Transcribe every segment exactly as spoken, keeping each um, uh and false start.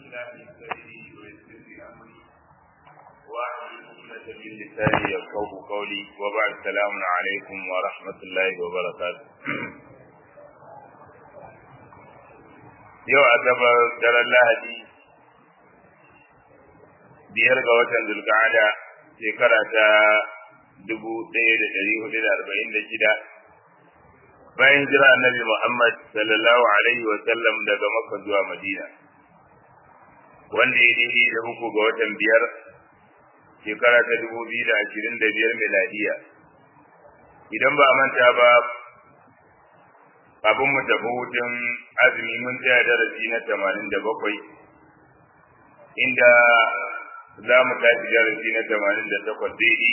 الله صدري ويسر لي امري واحلل عقدة من لساني يفقهوا قولي وبعد السلام عليكم ورحمة الله وبركاته. yau asabar daren lahadi biyar ga watan zulqa'ada shekara ta dubu ɗaya da ɗari hudu da arba'in da shida bayan jira annabi Muhammad sallallahu alaihi wa sallam daga Makka zuwa Madina, wanda ya daidai da uku ga watan biyar shekara ta dubu biyu da ashirin da biyar miladiya. Idan ba a manta ba, kafin mu tafi hutun azumi mun tsaya darasi na tamanin da bakwai, inda za mu tashi darasi na tamanin da takwas daidai.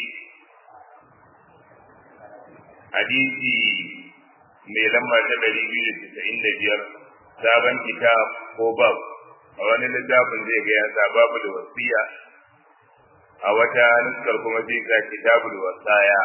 Hadisi mai lamba ta ɗari biyu da casa'in da biyar, sabon kitab ko bab, a wani littafin zai ga ya sa babu da wasiya, a wata nuskar kuma zai sa kitabul wasaya.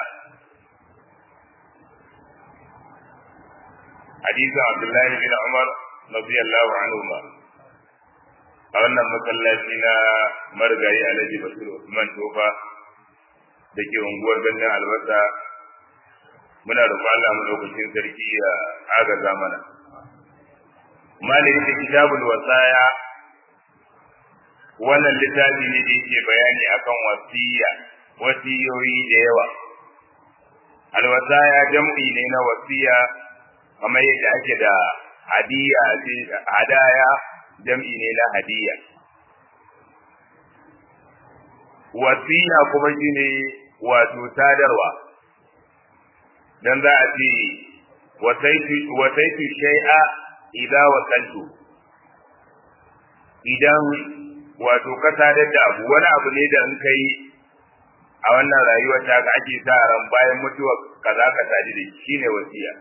hadisin Abdullahi bin Umar radiyallahu anhuma, a wannan masallaci na marigayi Alhaji Bashir Usman Tofa da ke unguwar Ganyen Albasa. Muna roƙon Allah mu lokacin sarki ya agaza mana. Malami da kitabul wasaya, wannan littafi ne da yake bayani akan wasiya, wasiyoyi da yawa. Alwasaya jam'i ne na wasiya, kamar yadda ake da hadiya, hadaya jam'i ne na hadiya. Wasiya kuma shine wato sadarwa, dan za a ce wasaitu shay'a idza wasaltu, idan wato ka sadar da abu, wani abu ne da in kai a wannan rayuwar ta ga ake sa ran bayan mutuwa kaza ka sadi da shi ne wasiya.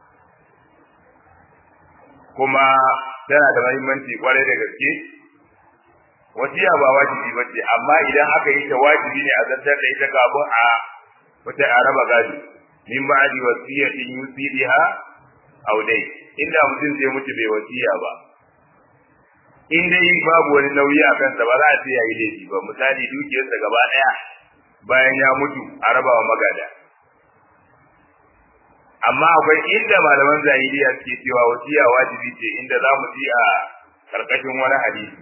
Kuma tana da muhimmanci kwarai da gaske. Wasiya ba wajibi ba ce, amma idan aka yi ta wajibi ne a zartar da ita kafin a wata a raba gado, min ba'di wasiyatin yusi biha aw dai. Inda mutum zai mutu bai wasiya ba, in dai babu wani nauyi a kansa, ba za a ce yayi laifi ba. Misali, dukiyarsa gaba daya bayan ya mutu a raba wa magada. Amma akwai inda malaman zahiriya suke cewa wasiya wajibi ce, inda za mu ji a karkashin wani hadisi.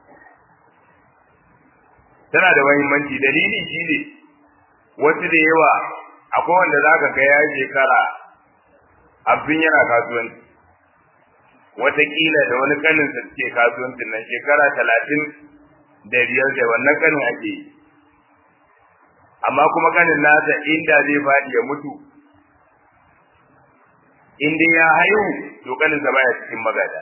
Tana da muhimmanci. Dalili shine wasu da yawa akwai wanda zaka ga ya shekara abin yana kasuwanci, wataƙila da wani kanin sa suke kasuwancin nan shekara talatin da biyar da wannan kanin ake yi, amma kuma kanin nasa inda zai faɗi ya mutu, in dai ya haihu to kanin sa baya cikin magada.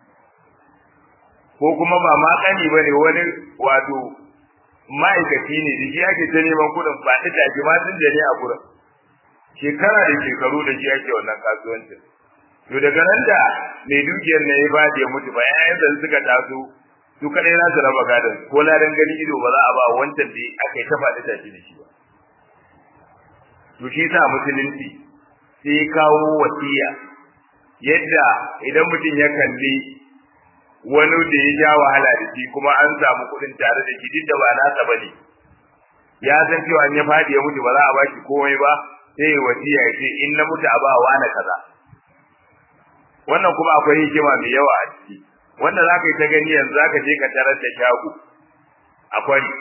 Ko kuma ba ma kani bane, wani wato ma'aikaci ne da shi ake ta neman kuɗin ba ta tafi ma sun da ne a gurin, shekara da shekaru da shi ake wannan kasuwancin. To daga nan da mai dukiyar ne ya faɗi ya mutu, ba yayin da suka taso su kadai za su raba gadon, ko ladan gani ido ba za a ba wancan da aka yi ta faɗi tafi da shi ba. To shi sa musulunci sai ya kawo wasiya, yadda idan mutum ya kalli wani da ya ja wahala da shi kuma an samu kuɗin tare da shi, duk da ba nasa bane, ya san cewa in ya faɗi ya mutu ba za a ba shi komai ba, sai ya wasiya ya ce in na mutu a ba wa na kaza. Wannan kuma akwai hikima mai yawa a ciki, wanda za ka yi ta gani yanzu za ka je ka tarar da shago a kwari,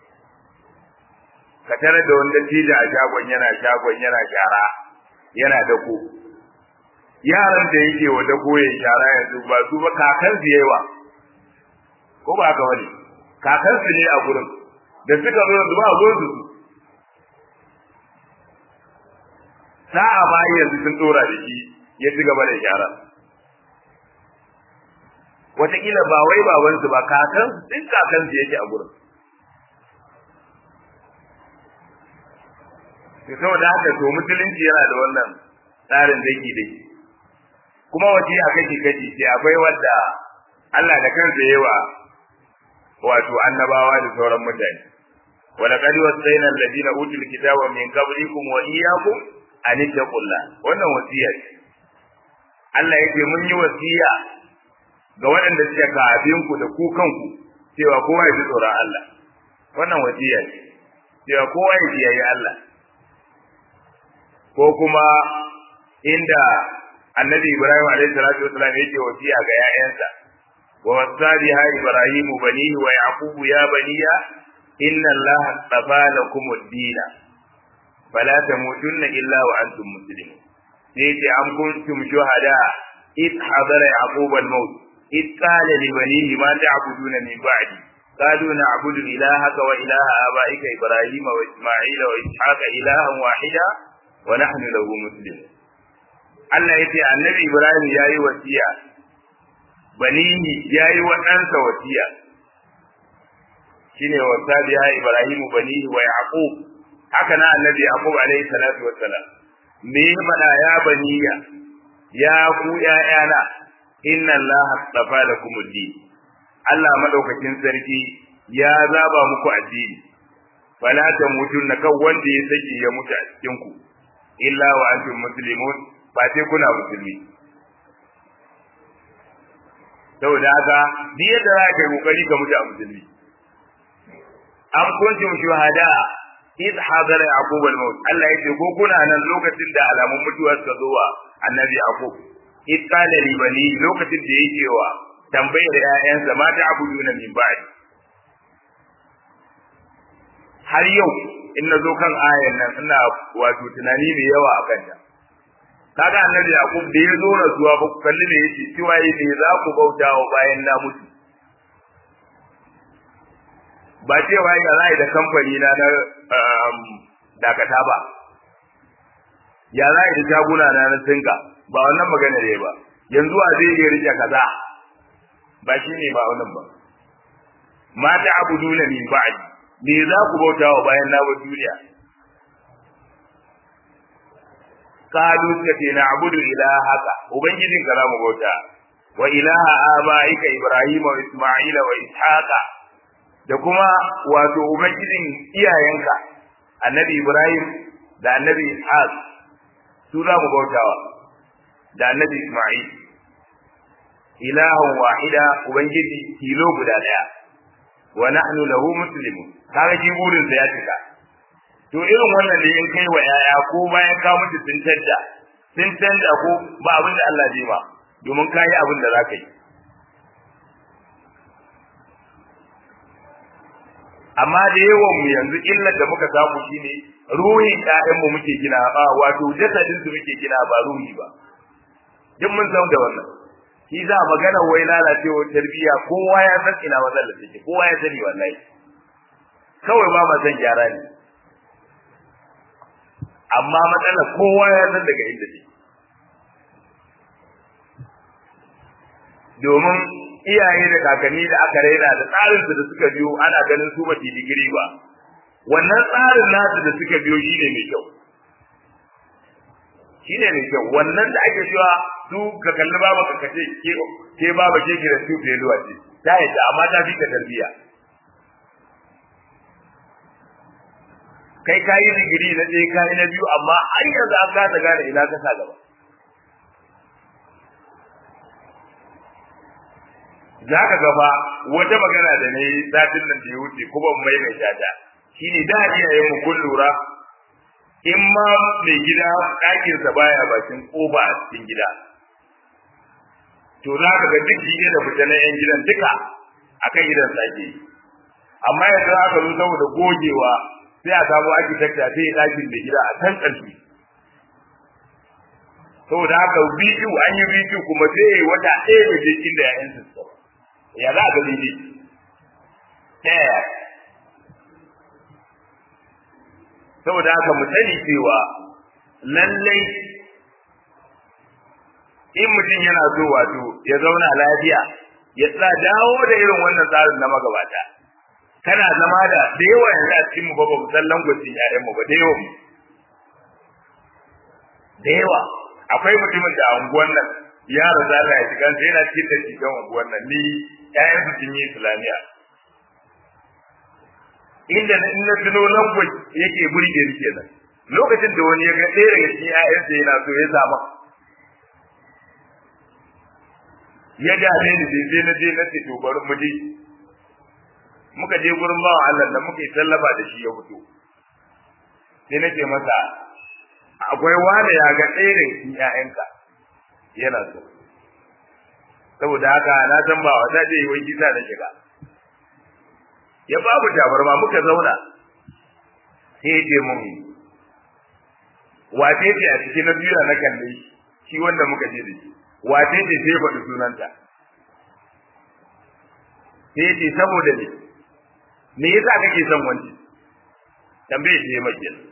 ka tarar da wanda tija a shagon yana shagon yana shara yana dako. Yaran da yake wa dako ya shara yanzu ba su ba kakansu yawa, ko ba haka wani kakansu ne a gurin da suka zo yanzu ba zo su sa'a ma yanzu sun tsora da shi ya ci gaba da shara. Wataƙila ba wai babansu ba, kakansu din kakansu yake a gurin. to saboda haka to musulunci yana da wannan tsarin daki daki. Kuma wasiya kake kaji sai akwai wanda Allah da kansa yawa wato annabawa da sauran mutane. Wala qad wasayna alladina utul kitaba min qablikum wa iyyakum an taqullah. Wannan wasiya ce. Allah yake mun yi wasiya ga waɗanda suke kafin ku da ku kanku cewa kowa ya ji tsoron Allah wannan wasiya ce cewa kowa ya kiyaye Allah ko kuma inda annabi Ibrahim alaihi salatu wasallam yake wasiya ga 'ya'yansa wa wasabiha Ibrahim banihi wa Yaqub ya baniya inna Allah astafa lakum ad-din fala tamutunna illa wa antum muslimun sai ce am kuntum shuhada id hadara yaqub al-maut id qala li banihi ma ta'buduna min ba'di qalu na'budu ilahaka wa ilaha abaika Ibrahim wa Isma'ila wa Ishaqa ilahan wahida wa nahnu lahu muslimun Allah yace annabi Ibrahim yayi wasiya banihi yayi wa ɗansa wasiya shine wasabiha Ibrahim banihi wa Yaqub haka na annabi Yaqub alayhi salatu wassalam me ya fada ya baniya ya ku ƴaƴana inna allaha astafa lakum ad-din Allah madaukakin sarki ya zaba muku addini fala tamutunna kan wanda ya saki ya mutu a cikin ku illa wa antum muslimun ba sai kuna musulmi saboda haka duk yadda za ka yi kokari ka mutu a musulmi am kuntum shuhada id hadara yaqub al-maut Allah yace ko kuna nan lokacin da alamun mutuwa suka zo wa annabi yaqub id qala li bani lokacin da yake wa tambayar ƴaƴansa ma ta abuduna min ba'di har yau in nazo kan ayan nan ina wato tunani mai yawa akan ta kaga annabi yaqub da ya zo rasuwa ba ku kalli me yace cewa yace za ku bautawa bayan na mutu ba cewa ya zai da kamfani na na dakata ba ya zai da jaguna na na sinka ba wannan magana ne ba yanzu a zai iya rike kaza ba shine ba wannan ba ma ta abuduna min ba'di me za ku bautawa bayan na wa duniya kalu kace na abudu ilahaka ubangijin ka za mu bauta wa ilaha abaika ibrahim wa isma'ila wa ishaqa da kuma wato ubangijin iyayenka annabi Ibrahim da annabi Ishaq su za mu bautawa da annabi Isma'il ilahun wahida ubangiji tilo guda daya wa nahnu lahu muslimun kaga jiburin sa ya cika to irin wannan da in kai wa yaya ko bayan ka mutu sun tadda sun tadda ko ba abin da Allah zai ba domin kai abin da zaka yi amma da yawan mu yanzu illar da muka samu shine ruhin ƴaƴan mu muke gina ba wato jasadin su muke gina ba ruhi ba duk mun san da wannan shi za magana wai lalacewa tarbiyya kowa ya san ina matsalar take kowa ya sani wallahi kawai ba ma san gyara ne amma matsalar kowa ya san daga inda take domin iyaye da kakanni da aka raina da tsarin su da suka biyo ana ganin su ba digiri ba wannan tsarin nasu da suka biyo shine mai kyau shine mai kyau wannan da ake cewa su ka kalli baba ka kace ke ke baba ke kira su da luwa ce ta yadda amma ta fi ka tarbiya kai kai digiri na ɗaya kai na biyu amma har yanzu an ka gane ina ka sa gaba za ka gaba wata magana da ne satin nan da ya wuce kuma mai mai shata shine da iyayen mu kun lura in ma mai gida ɗakin sa baya bakin kofa a cikin gida to za ka ga duk gida da fita na yan gidan duka akan gidan sake amma yanzu aka zo saboda gogewa sai a samu architecture sai ya ɗakin da gida a can ƙarfi saboda haka bidiyo an yi bidiyo kuma sai wata ɗaya da je inda ya yan su ya za ga bidiyo ɗaya saboda haka mu sani cewa lallai in mutum yana so wato ya zauna lafiya ya sa dawo da irin wannan tsarin na magabata kana zama da da yawa yanzu a cikin mu ba mu san langwacin ƴaƴan mu ba da yawa da yawa akwai mutumin da a unguwan nan ya raza da ya shiga sai yana cikin da cikin unguwan nan ni ƴaƴan su sun yi islamiya inda na in na tuno language yake burge ni kenan lokacin da wani ya ga ɗaya daga cikin ƴaƴan sa yana so ya zama ya dame ni sai na je na ce to bari mu je muka je gurin bawa Allah da muka yi sallama da shi ya fito sai nake masa akwai wani ya ga ɗaya da cikin ƴaƴanka yana so saboda haka na san ba wata zai yi wai kisa na shiga ya babu tabarma muka zauna sai ya ce mun wace ce a cikin na biyu na kalle shi wanda muka je da shi wace ce sai faɗi sunanta sai ya ce saboda ne me yasa kake son wanci tambaye ce mai kenan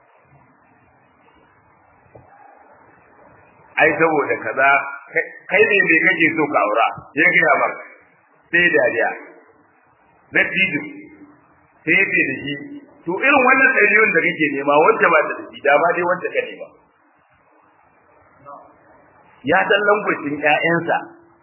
ai saboda kaza kai ne me kake so ka aura ya gaya ba sai dariya da tijo sai ce da shi to irin wannan ɗabi'un da kake nema wanda ba ta da shi da ba dai wanda ka nema ya san lambacin ƴaƴansa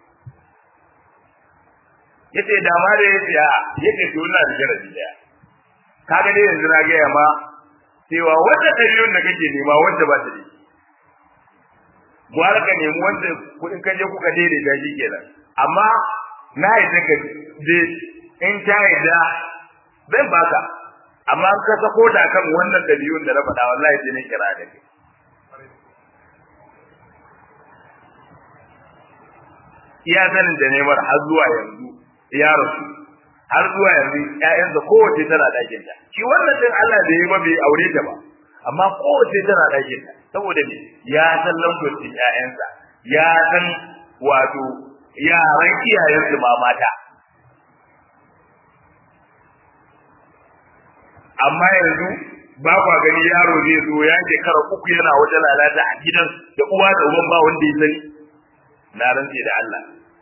yace da ma da yace a yace to ina da jarabi daya kaga dai yanzu na ga ma cewa wanda ɗabi'un da kake nema wanda ba ta da shi gwara ka nemi wanda kuɗin ka je kuka daidaita shi kenan amma na yi ka je in ta yadda zan baka amma ka sako da kan wannan dalilin da na faɗa wallahi sai ne kira da kai iya sanin da nemar har zuwa yanzu ya rasu har zuwa yanzu ƴaƴansa kowace tana ɗakin ta shi wannan din Allah da yi ba bai aure ta ba amma kowace tana ɗakin ta saboda ne ya san lambocin ƴaƴansa ya san wato yaran iyayensu ma mata amma yanzu ba kwa gani yaro zai zo ya ke kara uku yana wata lalata a gidan da uwa da uban ba wanda ya sani na rantse da Allah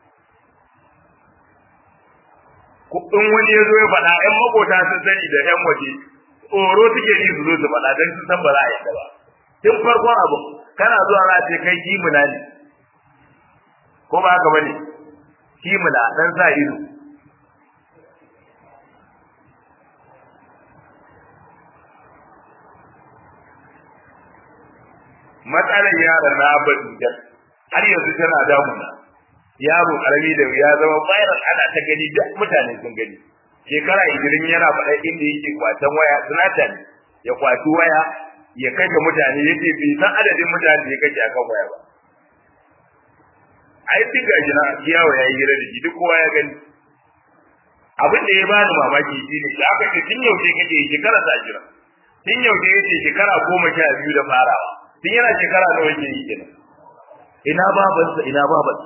in wani ya zo ya faɗa ƴan makota sun sani da ƴan waje tsoro suke yi su zo su faɗa don sun san ba za a yadda ba tun farkon abu kana zuwa za a ce kai kimula ne ko ba haka bane kimula dan sa ido matsalar yaron na Abuja har yanzu tana damuna yaro karami da ya zama virus ana ta gani duk mutane sun gani shekara ishirin yana faɗa inda yake kwatan waya sunata ne ya kwaci waya ya kashe mutane yace bai san adadin mutane da ya kashe akan waya ba ai duk gashi na kiyawo yayi hira da shi duk kowa ya gani abin da ya bani mamaki shine da aka ce tun yaushe kake shekara ta jira tun yaushe yace shekara goma sha biyu da farawa tun yana shekara nawa yake yi kenan ina babansa ina babansa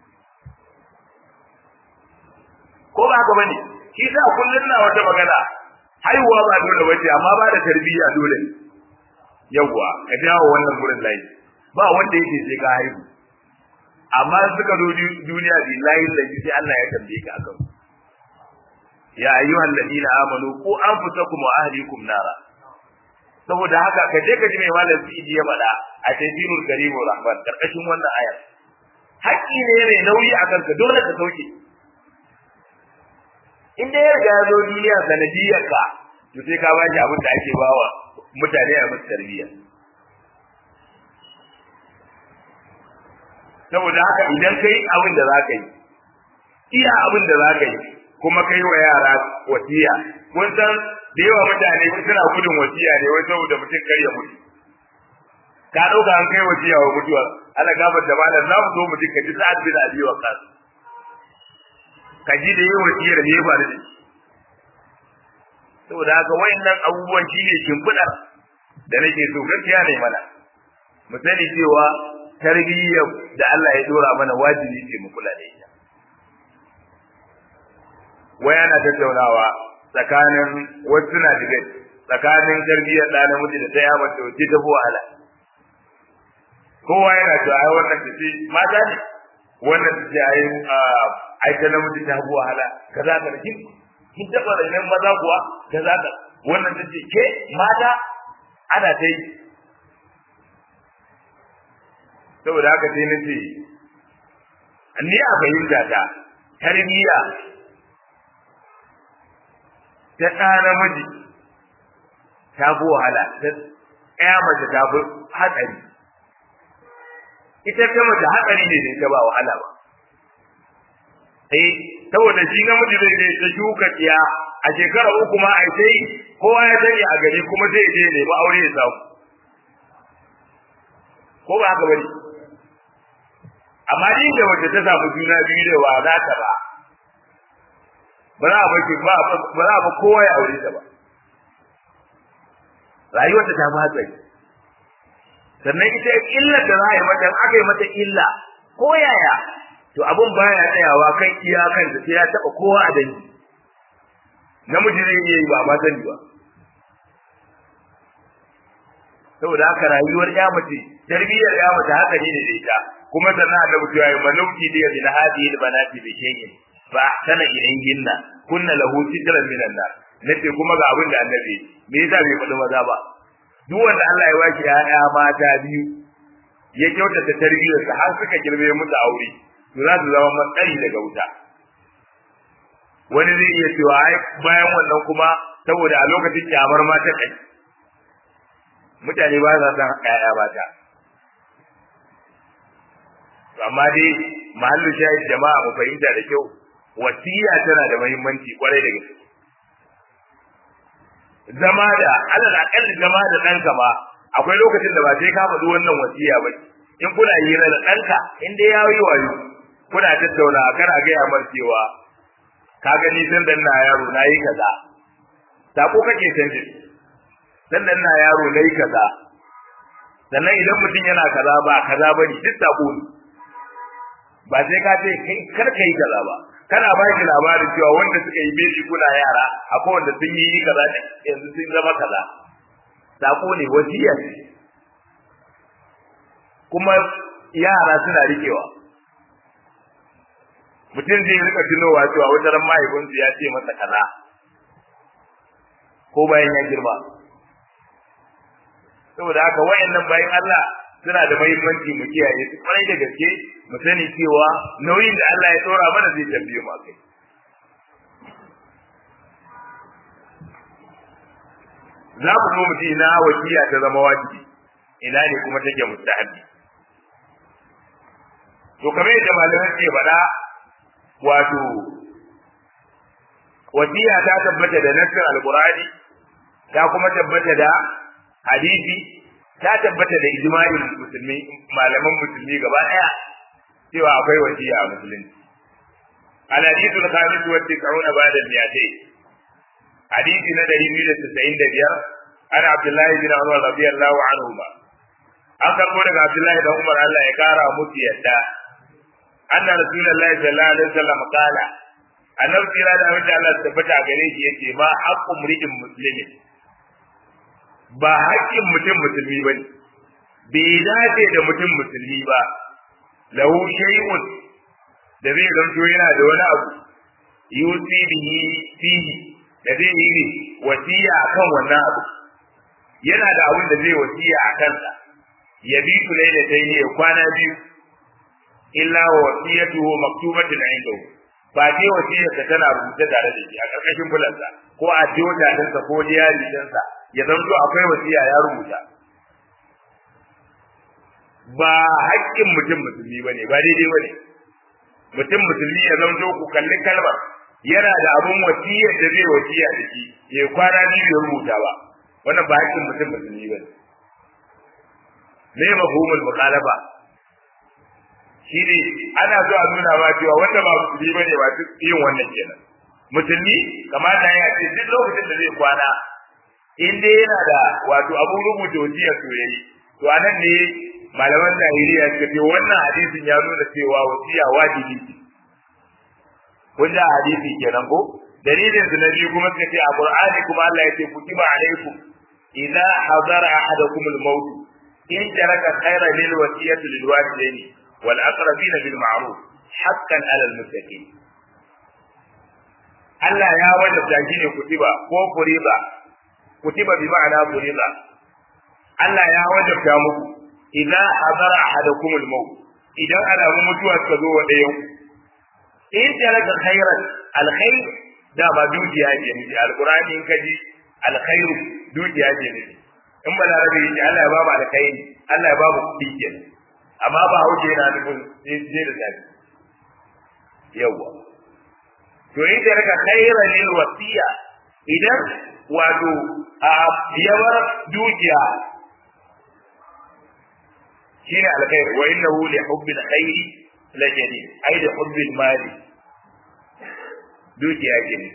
ko ba haka bane shi sa kullun na wata magana haihuwa ba dole bace amma ba da tarbiyya dole ne yawwa ka dawo wannan gurin layi ba wanda yake sai ka haihu amma suka zo duniya billahi lazi sai Allah ya tambaye ka akan ya ayyuhal ladina amanu qu anfusakum wa ahlikum nara saboda haka ka je ka ji mai malam Sidi ya faɗa a tafsirul karimur rahman karkashin wannan aya haƙƙi ne mai nauyi akan ka dole ka sauke in da ya riga ya zo duniya sanadiyar ka to sai ka bashi abin da ake bawa mutane a musu tarbiyya saboda haka idan kai abin da za ka yi iya abin da za ka yi kuma kai wa yara wasiya kun san da yawa mutane suna gudun wasiya ne wai saboda mutum kar ya mutu ka dauka an kai wasiya wa mutuwa ana gabar da malam za mu zo mutum ka ji sa'ad bin abi waqas ka ji da yawa wasiyar ne ba da saboda haka wayannan abubuwan shine shimfidar da nake so gaskiya ne mana mu sani cewa tarbiyya da Allah ya dora mana wajibi ce mu kula da ita waya na tattaunawa tsakanin wasu na diga tsakanin tarbiyyar da namiji da ta ya mace wace ta wahala kowa yana cewa ai wannan ta ce mata ne wannan ta ce ai ai ta namiji ta wahala kaza ka kin kin taba da maza kuwa kaza ka wannan ta ce ke mata ana ta yi saboda haka sai na ce ni a fahimta ta tarbiyya ta ɗa namiji ta fi wahala ta ɗaya mace ta fi hatsari ita ta mace hatsari ne da ita ba wahala ba eh saboda shi namiji zai je ta shuka tsiya a shekara uku ma ai sai kowa ya sani a gari kuma zai je ne ba aure ya samu ko ba haka bane amma din da wacce ta samu juna biyu da wa za ta ba ba za a ba ba ba za a ba kowa ya aure ta ba rayuwarta ta fi hatsari sannan ita illar da za a yi mata aka yi mata illa ko yaya to abun baya tsayawa kan iyakan da sai ya taba kowa a dangi namiji zai iya yi ba ma sani ba saboda haka rayuwar ya mace tarbiyyar ya mace haka ne da ita kuma sannan annabi ya yi malauki da ila hadihi albanati bi shay'in fa ahsana ilayhinna kunna lahu sitran minan nar nace kuma ga abin da annabi me yasa bai faɗi maza ba duk wanda Allah ya waki ya'ya mata biyu ya kyautata tarbiyyar sa har suka girbe musu aure to za su zama matsayi daga wuta wani zai iya cewa ai bayan wannan kuma saboda a lokacin kyamar mata kai mutane ba za su san ƴaƴa mata amma dai mahallu shahid jama'a mu fahimta da kyau wasiya tana da muhimmanci kwarai da gaske zama da alal akalli zama da ɗanka ma akwai lokacin da ba sai ka faɗi wannan wasiya ba in kuna hira da ɗanka in dai ya yi wayo kuna tattauna kana gaya mar cewa ka gani san dan na yaro na yi kaza sako kake canje dan dan na yaro na yi kaza sannan idan mutum yana kaza ba kaza bane duk sako ne ba sai ka ce kai kar kai kaza ba kana ba shi labarin cewa wanda suka yi beshi kuna yara akwai wanda sun yi kaza yanzu sun zama kaza sako ne wasiya ce kuma yara suna rikewa mutum zai rika tunowa cewa wata ran mahaifinsu ya ce masa kaza ko bayan ya girma saboda haka wayannan bayan Allah suna da muhimmanci mu kiyaye su kwarai da gaske mu sani cewa nauyin da Allah ya tsora mana zai tambaye mu akai za ku zo mu ji na wasiya ta zama wajibi ina ne kuma take mustahabi to kamar yadda malaman ke faɗa wato wasiya ta tabbata da nassin alqur'ani ta kuma tabbata da hadisi ta tabbata da ijma'in musulmi malaman musulmi gaba daya cewa akwai wasiya a musulunci al-hadithu al-khamis wa tis'una ba'da al-mi'atayn hadisi na dari biyu da tasa'in da biyar ana Abdullahi bin Umar radiyallahu anhuma an karbo daga Abdullahi da Umar Allah ya kara musu yadda anna rasulullahi sallallahu alaihi wasallam qala annabi kira da wanda Allah ya tabbata gare shi yace ma haqqu mri'in muslimin ba haƙƙin mutum musulmi bane bai dace da mutum musulmi ba lahu shay'un da zai zanto yana da wani abu yusi bihi fihi da zai yi wasiya akan wannan abu yana da abin da zai wasiya a kansa ya bi su lailatayn ya kwana biyu illa wa wasiyatuhu maktubatun indahu ba dai wasiyarsa tana rubuce tare da shi a karkashin bulansa ko a jota dinsa ko diyari dinsa ya zanto akwai wasiya ya rubuta ba haƙƙin mutum musulmi bane ba daidai bane mutum musulmi ya zanto ku kalli kalmar yana da abun wasiyar da zai wasiya da shi ya kwana biyu ya rubuta ba wannan ba haƙƙin mutum musulmi bane ne mafhumul muqalaba shi ne ana so a nuna ma cewa wanda ba musulmi bane ba duk yin wannan kenan musulmi kamata ya ce duk lokacin da zai kwana in dai yana da wato abun rubuta wasiya to yayi to anan ne malaman zahiriya suka ce wannan hadisin ya nuna cewa wasiya wajibi ce kun da hadisi kenan ko dalilin su na biyu kuma suka ce a Qur'ani kuma Allah ya ce kutiba alaikum idza hadara ahadakum al-maut in taraka khayran lil wasiyati lil walidayni wal aqrabin bil ma'ruf haqqan 'ala al-muttaqin Allah ya wajabta shi ne kutiba ko furiba kutiba bi ma'ana furiba Allah ya wajabta muku idza hadara ahadakum al-maut idan alamu mutuwa suka zo wa dayan in taraka khayran al-khayr da ba dukiya ce ne al-Qur'ani in kaji al-khayr dukiya ce ne in balarabi ne Allah ya ba mu al-khayr Allah ya ba mu kudi kenan amma ba hauje yana nufin sai da tafi yawa to in taraka khayran lil wasiya idan wato a yabar dukiya shine alkhair wa innahu li hubbil khairi la jadid ai da hubbil mali dukiya gini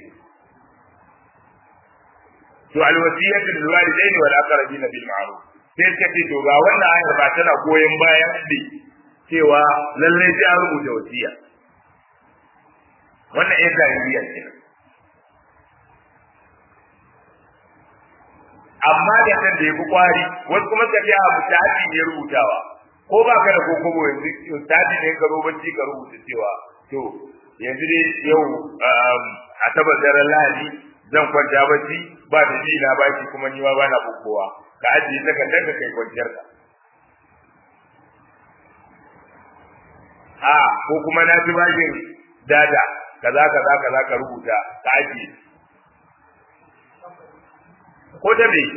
to alwasiyatu lil walidaini wal aqrabina bil ma'ruf sai ka ce to ga wannan ayar ba tana goyen bayan bi cewa lalle sai an rubuta wasiya wannan ayar da biya ce amma da kan da yafi kwari wasu kuma ka ce abu ta haɗi ne rubutawa ko ba ka da kokobo yanzu ustadi ne ka rubuta ka rubuta cewa to yanzu dai yau a tabbatar lahadi zan kwanta bacci ba da ji na baki kuma ni ma bana bukkowa ka ajiye takardar ka kai kwanciyar ka a ko kuma na ji bakin dada kaza kaza kaza ka rubuta ka ajiye ko da me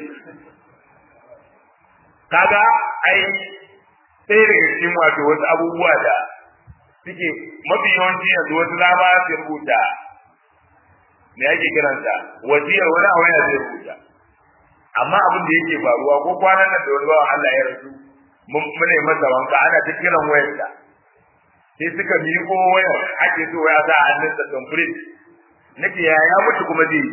kaga ai sai daga cikin wato wasu abubuwa da suke mafi yawanci yanzu wasu na ba su rubuta me yake kiransa wasiyar wani a waya zai rubuta amma abin da yake faruwa ko kwanan nan da wani bawan Allah ya rasu mun mune masa wanka ana ta kiran wayarsa sai suka miƙo wayar ake so ya sa hannunsa complete nake ya ya mutu kuma zai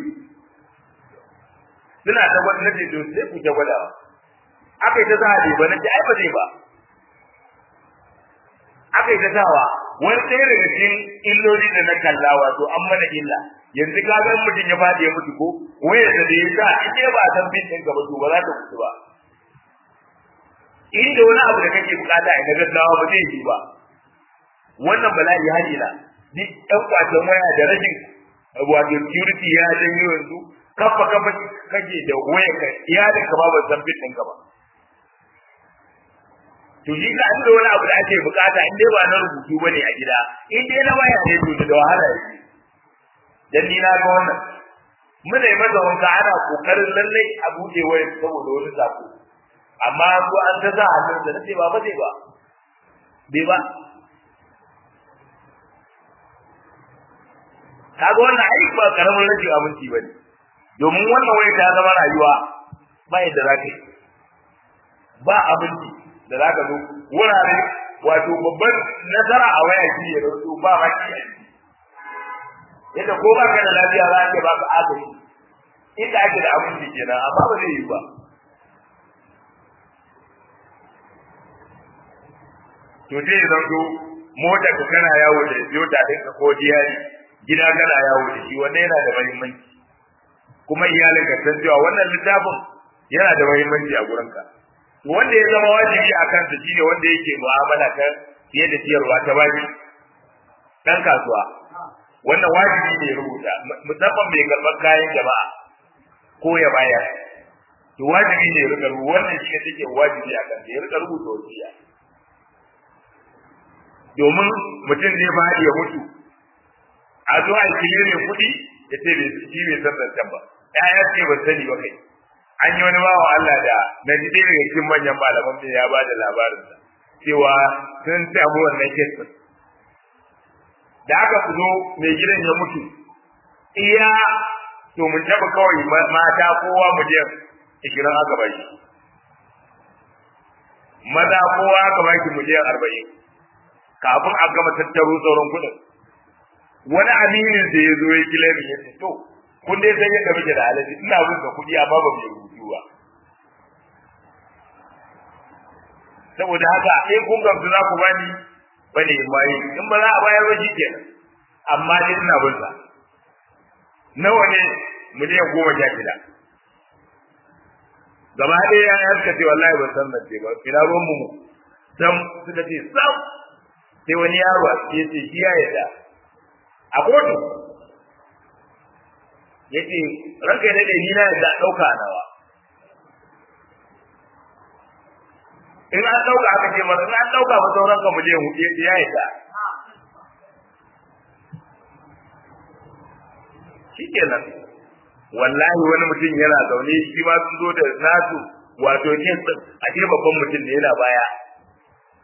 suna ta gwada nake to sai ku ta gwada aka yi ta zaɓe ba nake ai ba zai ba aka yi ta sawa wani ɗaya daga cikin illoli da na kalla wato an mana illa yanzu ka ga mutum ya faɗi ya mutu ko wayar da ya sa in ba san bin ɗin ka ba to ba za ta mutu ba inda wani abu da kake bukata a gaggawa ba zai yi ba wannan bala'i har ila ni ɗan kwacen waya da rashin wato security ya janyo yanzu kafa kafa kake da wayar ka iyalin ka ba ba san bin ɗin ka ba to shi ka da wani abu da ake bukata in dai ba na rubutu bane a gida in dai na waya ne to da wahala yake dan ni na ga wannan muna yi masa wanka ana kokarin lalle a buɗe wayar saboda wani sako amma ko an ta sa hannun da nace ba ba zai ba bai ba kaga wannan ai ba karamin rashin aminci bane domin wannan wayar ta zama rayuwa ba yadda za ka yi ba abinci da za ka zo wurare wato babban nasara a waya shi ya rasu ba ma shi yadda ko ba ka da lafiya za ka ba ka agaji inda ake da abinci kenan amma ba zai yi ba to sai zan zo mota ka kana yawo da jota ɗin ka ko diyari gida kana yawo da shi wannan yana da muhimmanci kuma iyalin ka san cewa wannan littafin yana da muhimmanci a gurinka wanda ya zama wajibi a kansa shine wanda yake mu'amala ta fiye da siyarwa ta baki dan kasuwa wannan wajibi ne rubuta musamman mai karɓar kayan jama'a ko ya bayar to wajibi ne rika rubuta wannan shi take wajibi a kansa ya rika rubuta wasiya domin mutum zai faɗi ya mutu a zo a kire kuɗi ya ce bai shi bai san zancen ba ya ce ban sani ba kai an yi wani bawa Allah da na ji ɗaya daga cikin manyan malaman da ya bada labarinsa cewa sun samu wannan kesin da aka zo mai gidan ya mutu iya to mun taɓa kawai mata kowa miliyan ishirin aka ba shi maza kowa aka ba shi miliyan arba'in kafin a gama tattaro sauran kuɗin wani aminin da ya zo ya kila ya ce to kun dai san yadda muke da alaji ina bin da kuɗi amma ba mu rubutu ba saboda haka sai kun gamsu za ku bani bane mai in ba za a bayar ba shikenan amma dai ina bin sa nawa ne miliyan goma sha shida gaba ɗaya ya yarka ce wallahi ban san nan ce ba kira ruwan mu sam suka ce sam sai wani yaro a ce shi ya yarda a kotu yace ranka ya dade ni na da dauka nawa in an dauka aka ce masa in an dauka ba sauran ka mu je mu je ya yata shikenan wallahi wani mutum yana zaune shi ma sun zo da nasu wato kin a ce babban mutum da yana baya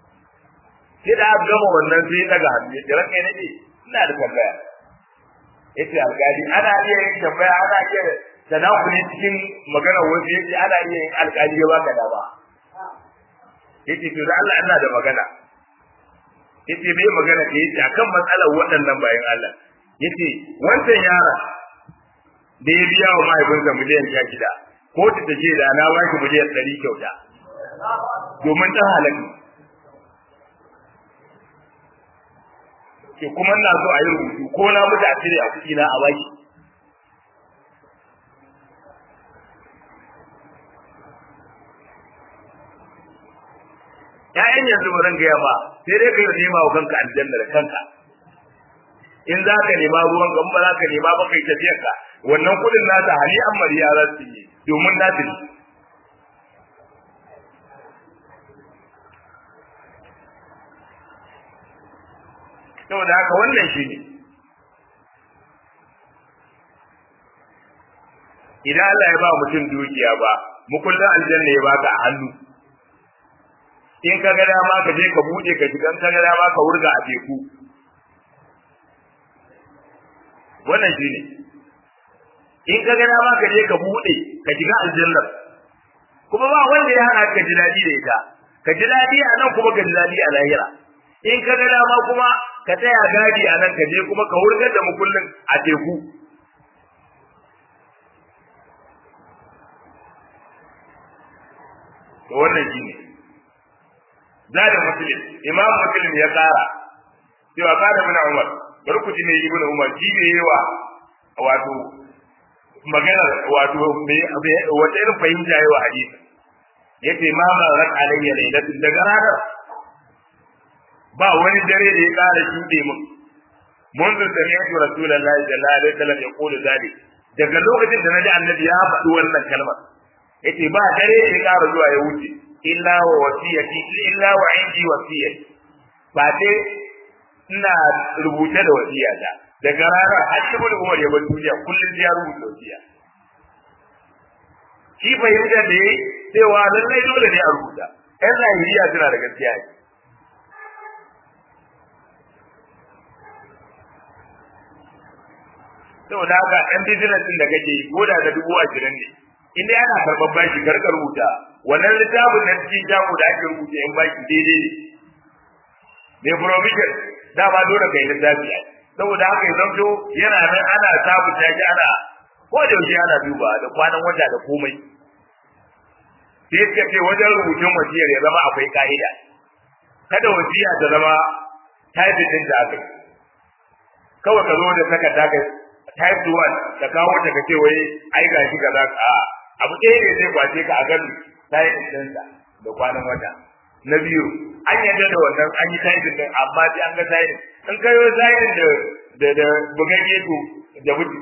sai da aka gama wannan sai daga hannu ya ranka ya dade ina da tambaya yace alƙali ana iya yin tambaya ana iya tanakuli cikin magana wasu yace ana iya yin alƙali ya baka dama yace to da Allah ina da magana yace bai magana ke yace akan matsalar waɗannan bayan Allah yace wancan yara da ya biya wa mahaifinsa miliyan sha shida ko ta ce da na ba shi miliyan ɗari kyauta domin ta halaka ke kuma ina so a yi rubutu ko na mutu a cire a kuɗi na a baki ƴaƴan yanzu ba zan gaya ba sai dai ka yi nema wa kanka aljanna da kanka in za ka nema ruwan ka in ba za ka nema ba kai tafiyar ka wannan kuɗin nasa hali an mariya za su yi domin na tafi saboda haka wannan shi ne idan Allah ya ba mutum dukiya ba mukullin aljanna ya baka a hannu in ka ga dama ka je ka bude ka shiga ka ga dama ka wurga a teku wannan shi ne in ka ga dama ka je ka bude ka shiga aljanna kuma ba wanda ya hana ka ji dadi da ita ka ji dadi a nan kuma ka ji dadi a lahira in ka ga dama kuma ka tsaya gadi a nan ka je kuma ka wurgar da mukullin a teku to wannan shine zada muslim imam muslim ya kara cewa kada ibn umar bari ku ji ne ibn umar ji ne yawa wato magana wato wata irin fahimta yawa hadisi yace ma ma ran alayya lailatul daga ranar ba wani dare da ya kara shuɗe min منذ سمعت رسول الله صلى الله عليه وسلم يقول ذلك daga lokacin da naji annabi ya faɗi wannan kalmar yace ba dare da ya kara zuwa ya wuce illa wa wasiyati illa wa indi wasiyati ba dai ina rubuce da wasiyata daga ranar Hashimul Umar ya bar duniya kullun ya rubuta wasiya shi fahimta da yayi cewa lallai dole ne a rubuta ɗan Najeriya suna da gaskiya ne saboda haka ɗan business ɗin da kake yi ko da da dubu ashirin ne inda yana karɓar bashi karka rubuta wannan littafin na cikin shago da ake rubuta yan baki daidai ne mai provision dama dole ka yi littafi a saboda haka ya zamto yana nan ana sabunta shi ana ko da yaushe ana duba da kwanan wata da komai sai suka ce wajen rubutun wasiyar ya zama akwai ka'ida kada wasiya ta zama typing din da aka yi kawai ka zo da takarda ka type one ka kawo ta ka ce wai ai gashi kaza a abu ɗaya ne sai kwace ka a gani typing din sa da kwanan wata na biyu an yadda da wannan an yi typing din amma sai an ga typing in kai wai typing da da da bugagge to da mutu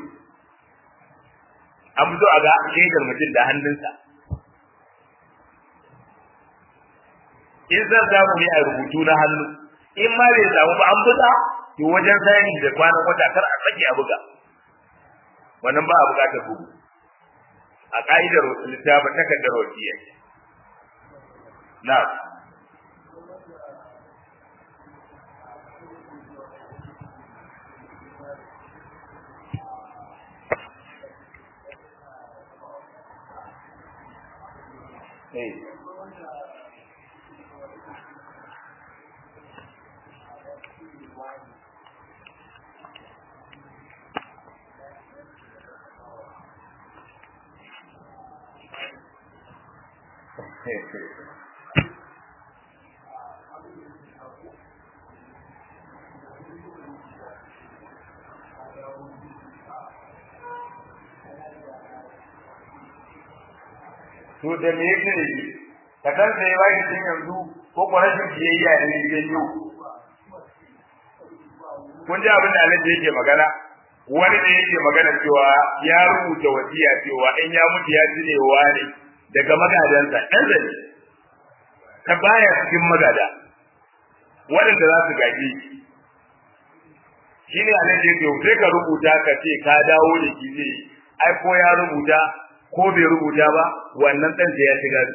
an fito a ga shaidar mutum da hannunsa in zan samu ne a rubutu na hannu in ma bai samu ba an buga to wajen sayani da kwanan wata kar a sake a buga wannan ba a bukatar bugu a ka'idar littafin takardar wasiya na Hey. to da me yake ne ka san sai ya baki tun yanzu ko ko rashin biyayya ne ya yi kun ji abin da Alhaji yake magana wani ne yake magana cewa ya rubuta wasiya cewa in ya mutu ya tsinewa ne daga magadansa ɗan zane ka baya cikin magada waɗanda za su gaji shi ne Alhaji yake sai ka rubuta ka ce ka dawo da shi zai ai ko ya rubuta ko bai rubuta ba wannan ɗan sai ya shiga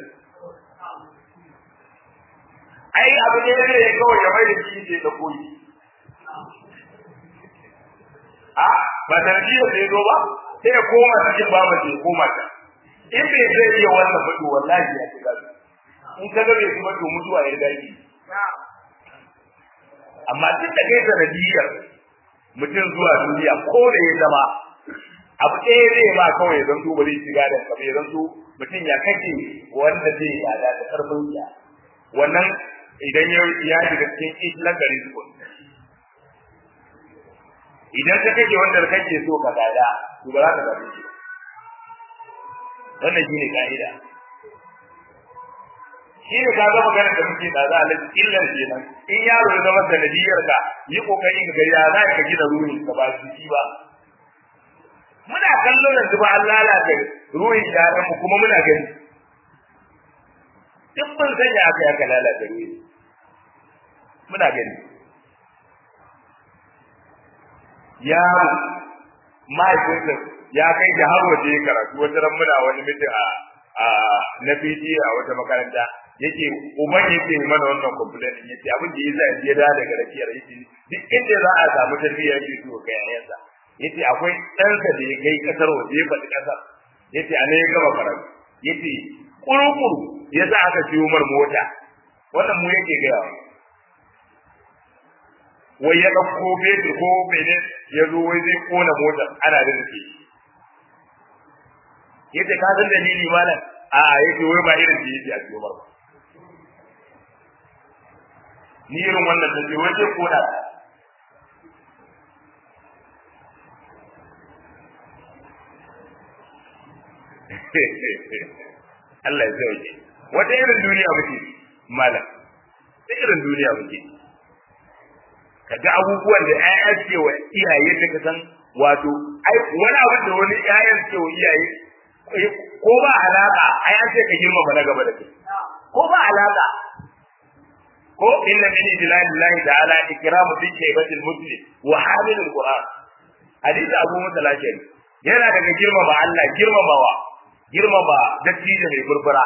ai abu ne ne kawai ya mai da shi ne da koyi a ba sanadiyar da ya zo ba sai ya koma cikin babu ce koma ta in bai zai iya wannan fito wallahi ya shiga in ka ga bai kuma to mutuwa ya daki amma duk da kai sanadiyar mutum zuwa duniya ko da ya zama abu ɗaya zai ma kawai ya zanto ba zai shiga da kabe ya zanto mutum ya kake wanda zai yada da karfin ya wannan idan ya ya shiga cikin islam gari su idan ka kake wanda kake so ka gada to ba za ka gade shi wannan shine kaida shine ka ga maganar da muke da za a lafi illar kenan in yaro ya zama sanadiyar ka yi kokari ka gari ya za ka gina ruhin ka ba shi ba muna kallon yanzu ba an lalata ruhin yaran mu kuma muna gani duk mun sanya aka aka lalata ruhin muna gani yaro mahaifinsa ya kai da har waje karatu wata ran muna wani mutum a a na fiji a wata makaranta yake uban yake mana wannan complaint yace abin da yasa ya da daga rakiyar yake duk inda za a samu tarbiyya yake so kai yayansa yace akwai ɗansa da ya kai kasar waje ya faɗi kasar yace a ne ya gama karatu yace kurukuru yasa aka siyo mar mota wannan mu yake gaya wai ya ɗauko fetur ko mene ya zo wai zai kona motar ana da nufi yace ka san dalili malam a yace wai ba irin da yake a siyo mar ba ni irin wannan da wai zai kona Allah ya sauke wata irin duniya muke malam ta irin duniya muke kaga abubuwan da ƴaƴa suke wa iyaye da kasan wato ai wani abu da wani ƴaƴa suke wa iyaye ko ba alaka ai an ce ka girmama na gaba da kai ko ba alaka ko inna min ijlalillahi ta'ala ikramu bi shaybatil muslim wa hamilul qur'an hadisi abu mutalashari yana daga girmama Allah girmamawa girmama dattijo mai burbura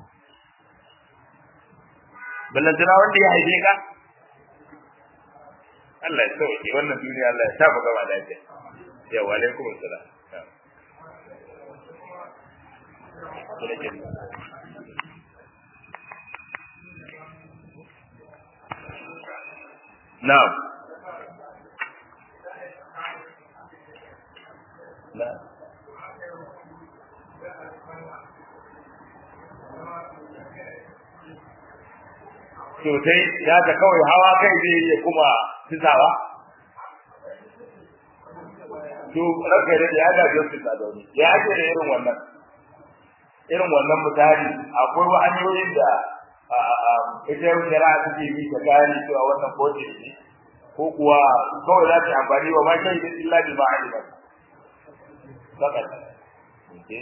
ballantana wanda ya haife ka Allah ya sauke wannan duniya Allah ya sa mu gaba lafiya ya wa alaikum assalam na'am na'am sosai ya ta kawai hawa kai zai iya kuma tisawa to ranka da ya ga don tisa da ni ya ake da irin wannan irin wannan misali akwai wa hanyoyin da ita yau shari'a take bi ta gani cewa wannan kote ne ko kuwa kawai za ta amfani wa ma kai da illa bi ma'alima fakat okay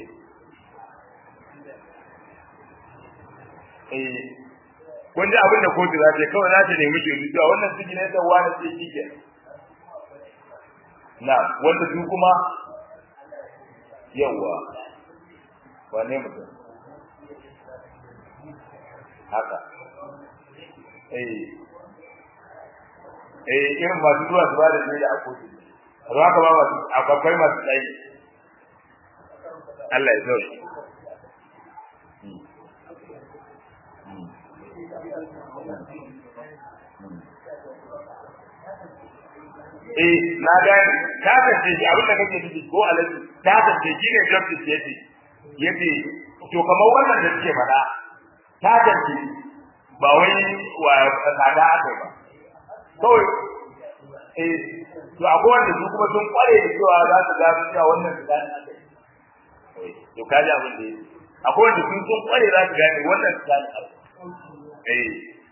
eh kun ji abin da kotu za ta yi kawai za ta nemi ke cewa wannan sigi ne da wani sai shi ke na wanda su kuma yawa wane mutum haka eh eh irin masu zuwa su ba da ne da a kotu ruwa ka ba masu akwai masu tsayi Allah ya sauke eh na ga ta tace shi abin da kake nufi ko alaji ta tace shi ne justice yace yace to kamar wannan da suke fada ta tace ba wai wa tsada aka ba kawai eh to akwai wanda su kuma sun kware da cewa za su ga cewa wannan tsada aka yi to kaji abin da akwai wanda sun sun kware za su gane wannan tsada aka eh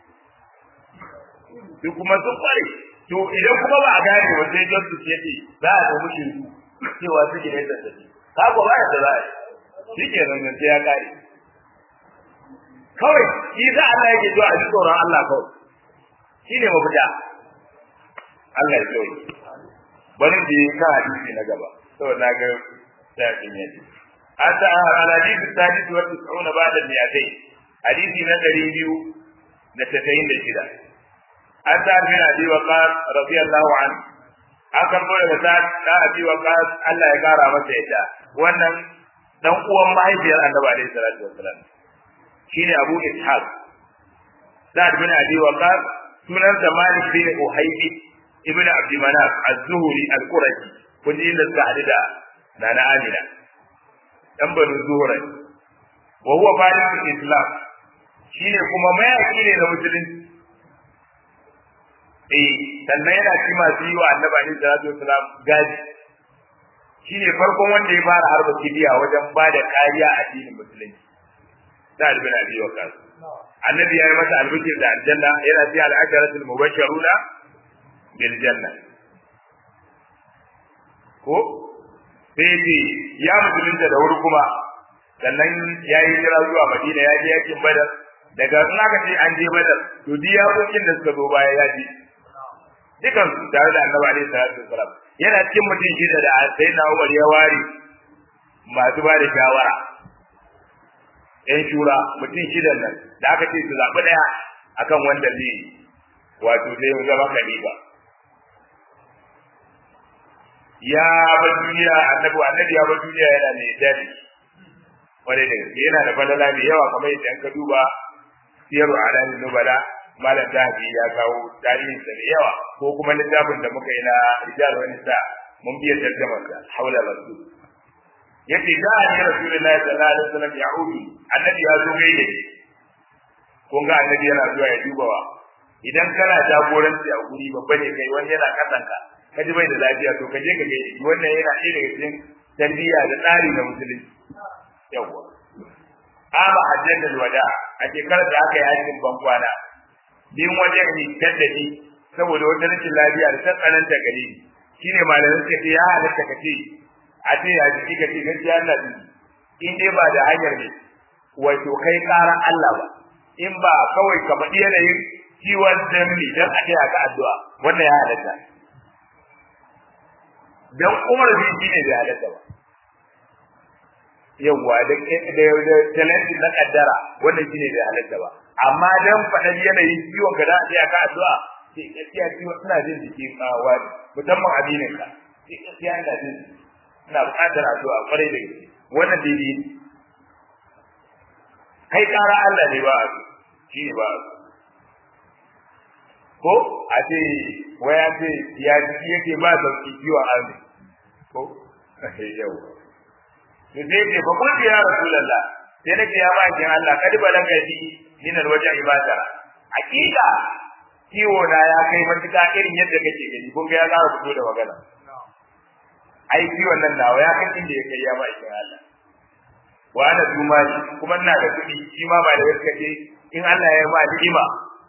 duk kuma sun kware to idan kuma ba a gane ba sai justice yace za a ga mushi cewa suke ne da tafi ka ko ba da za a yi shike nan sai ya kare kawai shi za Allah yake zuwa a tsoron Allah kawai shine mafita Allah ya tsoye bari da ka hadisi na gaba saboda na ga tafin yaji ata hadisi sadis wa tis'una ba'da mi'atayn hadisi na ɗari biyu da tasa'in da shida an ta bin Abi Waqqas radiyallahu anhu an karbo daga sa da abi wa qas Allah ya kara masa ita wannan dan uwan mahaifiyar Annabi alaihi salatu wassalam shine Abu Ishaq Sa'd bin Abi Waqqas sunan sa Malik bin Uhaybi ibn Abd Manaf az-Zuhri al-Qurashi kun ji inda suka hadu da Nana Amina dan banu Zuhra wa huwa farid islam shine kuma mayaki ne na musulunci eh sannan yana ci masu yi wa Annabi alaihi salatu wassalam gaji shine farkon wanda ya fara harba kibiya wajen bada kariya a addinin musulunci Sa'd bin Abi Waqqas annabi ya yi masa albishir da aljanna yana fi al-asharatul mubashshiruna bil janna ko sai ya musulunta da wuri kuma sannan ya yi jira zuwa Madina ya je yakin Badar daga in aka ce an je Badar to diya kokin da suka zo baya ya ji dukan su tare da Annabi alaihi salatu wasalam yana cikin mutum shida da sayyidina Umar ya ware masu ba da shawara ‘yan shura mutum shidan nan da aka ce su zaɓi ɗaya akan wanda zai wato zai zama khalifa. Ya ba duniya annabi annabi ya ba duniya yana ne dadi. Wani da gaske yana da falala mai yawa kamar yadda an ka duba siyaru alamin nubala malam dahi ya kawo tarihin sa da yawa ko kuma littafin da muka yi na rijal wani sa mun biya tarjamar sa haula rasul. Yace da ne rasulullahi sallallahu alaihi wasallam ya'udu annabi ya zo gaide kun ga annabi yana zuwa ya dubawa idan kana jagoranci a guri babba ne kai wani yana kasanka kaji bai da lafiya to kaje ka gaide wannan yana ɗaya daga cikin tarbiyya da tsari na musulunci yawa ama hajjatul wada a shekarar da aka yi hajjin bankwana din wajen ne taddadi saboda wata rashin lafiya da ta tsananta gare ni shine malamin suka ce ya halatta kace a ce ya ji kace gaskiya Allah in dai ba da hanyar ne wato kai ƙaran Allah ba in ba kawai ka faɗi yanayin ciwon zambi don a taya ka addu'a wannan ya halatta dan Umar bin shi ne da halatta ba yawa da da da talentin na kaddara wannan shine da halatta ba amma dan faɗan yanayin ciwon ka da a taya ka addu'a sai gaskiya ciwon ina jin jiki kawa musamman addinin ka sai gaskiya ina jin ina buƙatar addu'a kwarai da gaske wannan daidai kai ƙara Allah ne ba shi ne ba ko a ce waya ce ya ji yake ba sauki ciwon arzi ko yau to sai ce fa kun ya rasulullah sai nake ya ba kin Allah kadi balanga shi min alwaja ibada hakika ciwo na ya kai matuƙa irin yadda kake gani kun ga ya ƙara fito da magana ai ciwon nan nawa ya kai inda ya kai ya ba kin Allah wa ana dumali kuma ina da kudi shi ma ba da gaske ce in Allah ya ba ni'ima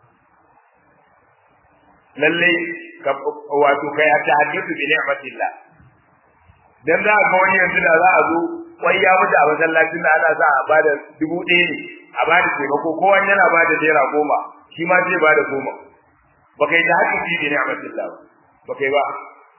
lalle ka wato kai ta hadithu bi ni'matillah dan za ga wani yanzu da za a zo wai ya mutu a masallacin da ana za a bada dubu ɗaya ne a bada taimako ko wani yana bada naira goma shi ma zai bada goma ba kai da hadithu bi ni'matillah ba kai ba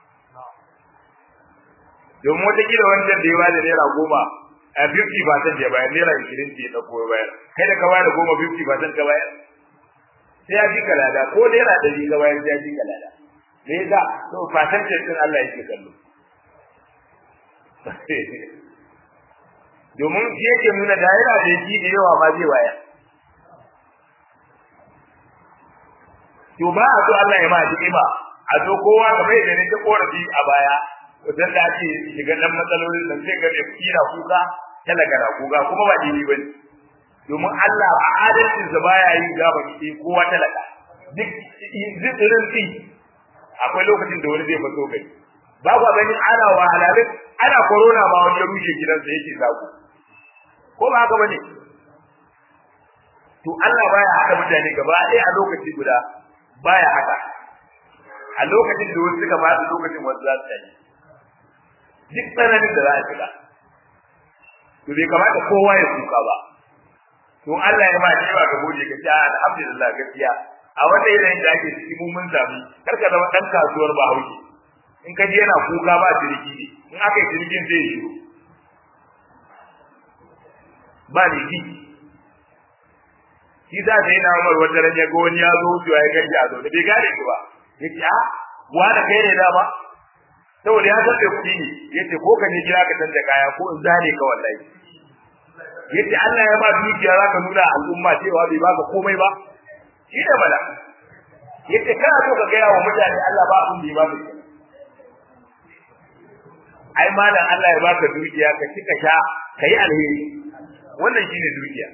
domin wata kila wancan da ya bada naira goma a fifty percent ya bayar naira ishirin ce da koyo bayar kai da ka bayar goma fifty percent ka bayar sai ya ji kalada ko naira ɗari ka bayar sai ya ji kalada me yasa to percentage din Allah yake kallo domin shi yake nuna da yana da shi da yawa ma zai bayar to ba a so Allah ya ma ni'ima a so kowa ka bai da ne ta korafi a baya wajen da ake shiga dan matsalolin da sai ga kira kuka talaka da kuka kuma ba dini bane domin Allah a adalcin sa baya yin gaba ki kowa talaka duk zikirin fi akwai lokacin da wani zai faso gari ba ku ganin ana wahalalin ana corona ba wani ya rushe gidansa yake zaku ko ba haka bane to Allah baya haka mutane gaba ɗaya a lokaci guda baya haka a lokacin da wasu suka ba su lokacin wasu za su tafi duk tsananin da za a shiga to bai kamata kowa ya kuka ba to Allah ya ma ni ba ka gode ka ce alhamdulillah gaskiya a wanda yanayin da ake ciki mun mun sami kar ka zama dan kasuwar Bahaushe in ka je yana kuka ba ciniki ne in aka yi cinikin zai yi ba ne ki shi za ta yi na Umar wata ran ya ga wani ya zo wucewa ya gaji a zo da bai gane shi ba ya ce a wa da kai ne dama saboda ya san da kuɗi ne yace ko ka ne jira ka tanta kaya ko in zane ka wallahi yace Allah ya ba dukiya zaka nuna al'umma cewa bai baka komai ba shi da bala yace kana so ka ga wa mutane Allah ba abin da ya baka ai malam Allah ya baka dukiya ka cika sha kai alheri wannan shine dukiya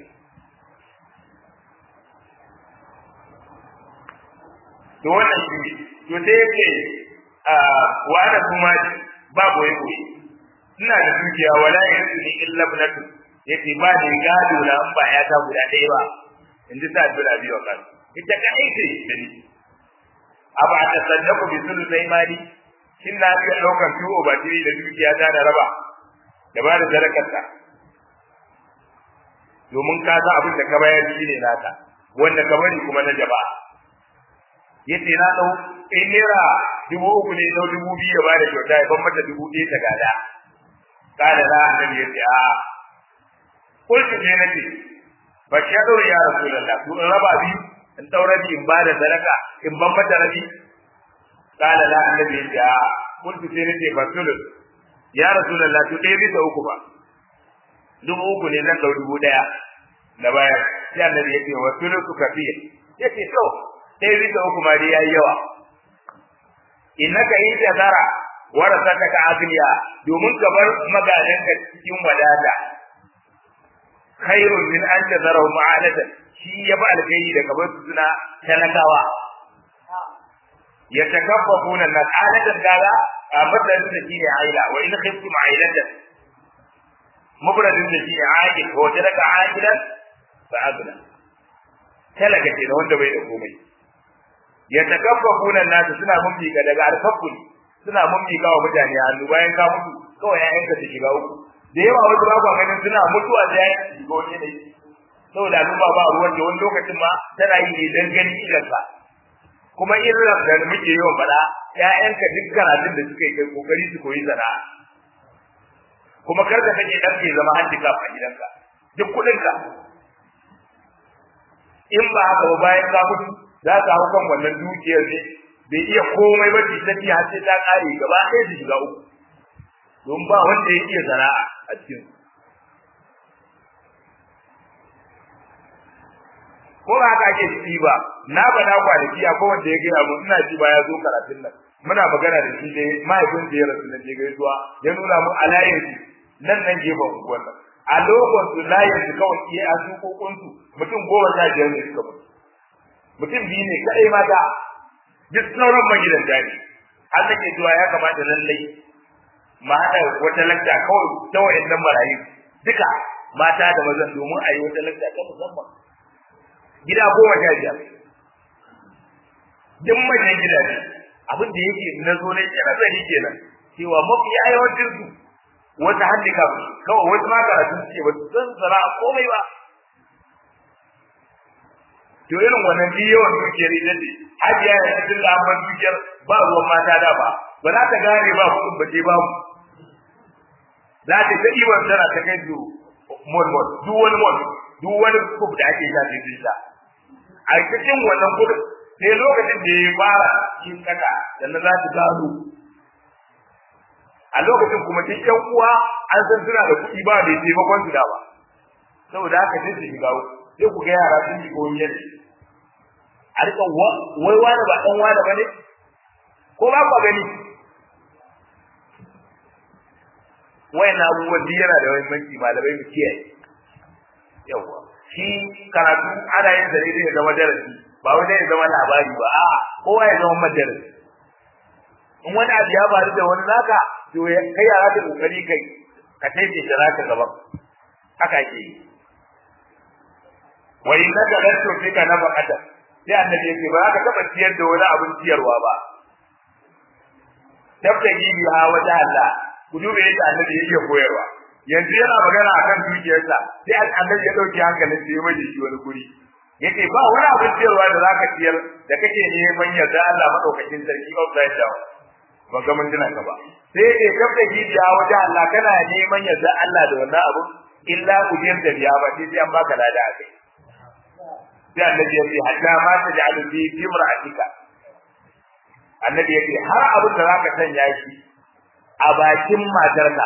to wannan shi to sai yake wa ana kuma ba boye boye ina da dukiya wala yasni illa ibnatu yace ba da gado na an ba ya ta guda ɗaya ba inda ta dole biyo kan ita ka aike da ni aba ta saddaku bi sulu sai mali kin na iya daukar tuwo ba tiri da dukiya ta da raba da ba da zarakarta domin ka san abin da ka bayar shi ne naka wanda ka bari kuma na jama'a yace na dau in naira dubu uku ne dau dubu biyu ba da kyauta ya ban mata dubu ɗaya ta gada kada da annabi yace a kullu ne nace ba shi ya ya rasulullah to in raba bi in daura bi in ba da sadaka in ban mata rabi kada da annabi yace a kullu ne nace ba sulu ya rasulullah to dai bisa uku ba dubu uku ne zan dau dubu ɗaya da baya sai annabi yace wa sulu kafir yace to sai bisa uku ma dai yayi yawa innaka in tazara warasataka agniya domin ka bar magadanka cikin wadata khairun min an tazarahu ma'alatan shi ya ba alkai da kabar suna talakawa ya takaffafuna al'adatan daga a madadin da shine aila wa in khiftum ailatan mubradin da shine aqil ko talaka aqilan fa agna talaka ce da wanda bai da komai yatakaffafuna nasu suna mumika daga alfaqul suna mumika wa mutane hannu bayan ka mutu kawai yayin ka shiga uku da yawa wasu ba ku ganin suna mutuwa da yayin shiga wani ne saboda al'umma ba ruwan da wani lokacin ma tana yi ne dan ganin idanka kuma irin da muke yawan fada ƴaƴan ka duk karatun da suka yi kai kokari su koyi sana'a kuma kar ka take dan ke zama handicap a gidanka duk kudin ka in ba haka ba bayan ka mutu za ka hau kan wannan dukiyar ne bai iya komai ba ci ta har sai ta kare gaba ɗaya su shiga uku don ba wanda ya iya sana'a a cikin ko ba haka ake ci ba na ba na kwanaki a ko wanda ya gaya mun ina ji ba ya zo karatun nan muna magana da shi dai mahaifin da ya rasu na je gaisuwa ya nuna mun alayin shi nan nan gefen unguwar nan a lokacin su layin su kawai iya a su kokunsu mutum goma sha biyar ne suka mutu mutum biyu ne kadai mata duk sauran magidan jari har take zuwa ya kamata lallai ma hada wata lakta kawai ta wayannan marayu duka mata da mazan domin a yi wata lakta ta musamman gida goma sha biyar duk manyan gidaje abin da yake na zo ne kira zari kenan cewa mafi yawancin su wata handicap kawai wasu ma karatu ce ba su san sana'a komai ba to irin wannan biyawan dukiyar ita ce hajiya ya cikin lamar dukiyar ba ruwan mata da ba ba za ta gane ba kudin ba ce ba mu za ta ta ɗiban tana ta kai su mol mol duk wani mol duk wani kuf da ake sha sai sha a cikin wannan kudin sai lokacin da ya fara cin kaka sannan za su gano a lokacin kuma duk ƴan uwa an san suna da kuɗi ba da taimakon su da ba saboda haka sai su shiga sai ku ga yara sun shiga wani yadda a rika wai wani ba ɗan wani ba ne ko ba ku gani wayan abubuwan duk yana da muhimmanci malamai mu kiyaye yawa shi karatu ana yin da ne ya zama darasi ba wai ya zama labari ba a'a kowa ya zama madarasi in wani abu ya faru da wani naka to kai yara da kokari kai ka tace shi zaka gaba haka yake yi wa innaka la tu'tika nafaqata sai annabi yake ba ka taba ciyar da wani abin ciyarwa ba tabtagi biha wajha Allah ku dube yadda annabi yake koyarwa yanzu yana magana akan dukiyarsa sai annabi ya dauki hankalin sai ya mai shi wani guri yace ba wani abin ciyarwa da zaka ciyar da kake neman yarda Allah madaukakin sarki outside down ba ga mun dina ka ba sai yake tabtagi biha wajha Allah kana neman yarda Allah da wannan abu illa ujir da biya ba sai an baka lada akai sai annabi ya ce hatta ma ta ja'alu fi imra'atika annabi ya ce har abin da zaka sanya shi a bakin matarka